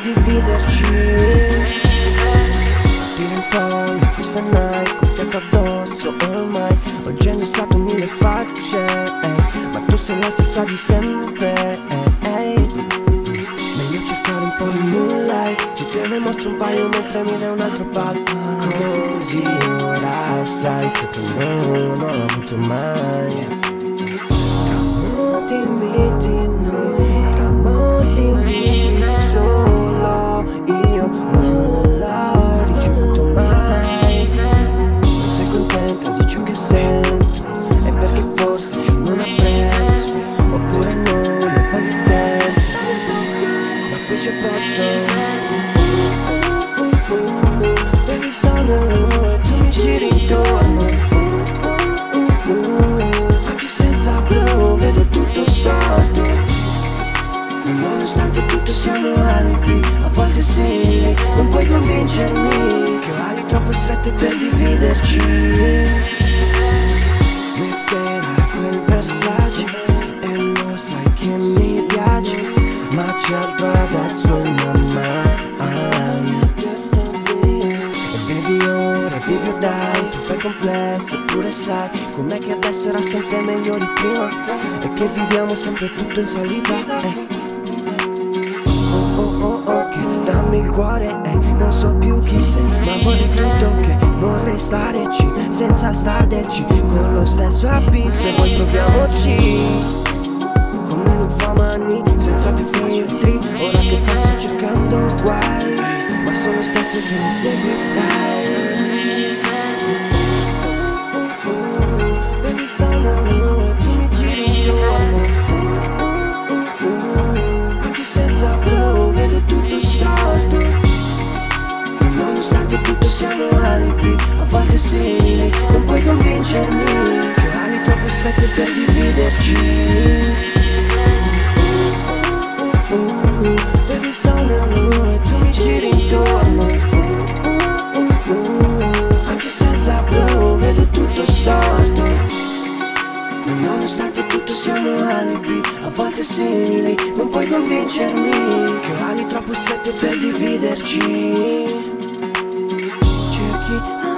dividerci. Tiro in fondo questa night con fiato addosso ormai. Ho già indossato mille facce, ma tu sei la stessa di sempre, Meglio cercare un po' di moonlight. Se te ne mostro un paio mentre mi dai un altro palco. Così ora sai che tu non ho avuto mai. Tra molti inviti noi, tra molti inviti solo io non l'ho ricevuto mai. Non sei contenta di ciò che sento, è perché forse io non apprezzo, oppure non ne voglio terzo. Ma qui c'è posto. Baby sto nell'uomo e tu mi giri intorno. Anche senza blu vedo tutto storto. Nonostante tutto siamo alibi, a volte sì, non puoi convincermi che ho ali troppo strette per dividerci. Metterai quel Versace e lo sai che mi piace, ma c'è altro adesso in mamma. E bevi ora, bevi o dai, tu fai complesso eppure sai com'è che adesso era sempre meglio di prima e che viviamo sempre tutto in salita, che dammi il cuore, non so più chi sei, ma vorrei tutto, che vorrei stare C senza star del C, con lo stesso beat, se vuoi proviamoci. Come non fa mani, senza dei filtri, ora che passo cercando guai, ma sono lo stesso che mi seguirai. Baby sto nell'uomo e tu mi giri intorno. Anche senza blu vedo tutto storto. Nonostante tutto siamo alibi, a volte simili, non puoi convincermi che ho ali troppo strette per dividerci. Baby sto nell'uomo e tu mi giri intorno. Anche senza blu vedo tutto storto. Nonostante tutto siamo alibi, a volte simili, non puoi convincermi che ho ali troppo strette per dividerci. Cerchi